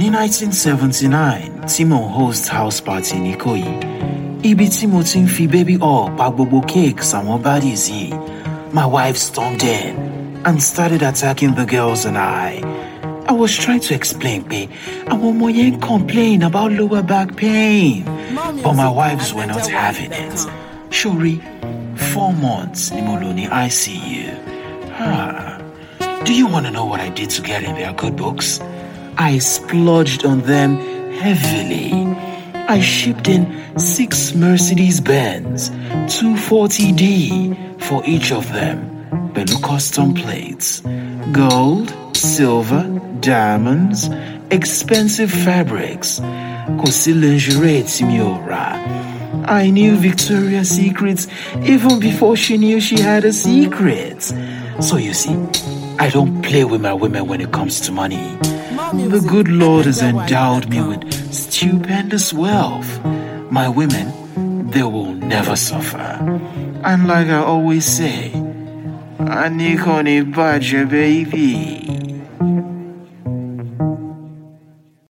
Ní 1979, tí mò ń host house party ní Ìkòyí, ibi tí mo ti ń fi baby up pa gbogbo cakes àwọn baddies yìí, my wife stormed in and started attacking the girls and I was trying to explain pé àwọn ọmọ yẹn complain about lower back pain, but my wives were not having it. Shori, 4 months ni mo lò ní ICU. Do you want to know what I did to get in their good books? I splurged on them heavily. I shipped in 6 Mercedes-Benz 240D for each of them. Pẹ̀lú custom plates, gold, silver, diamonds, expensive fabrics. Kò sí lingerie tí mi ò rà. I knew Victoria's Secret even before she knew she had a secret. So you see, I don't play with my women when it comes to money. The good Lord has endowed me with stupendous wealth. My women, they will never suffer. And like I always say, Anikoni Baja, baby.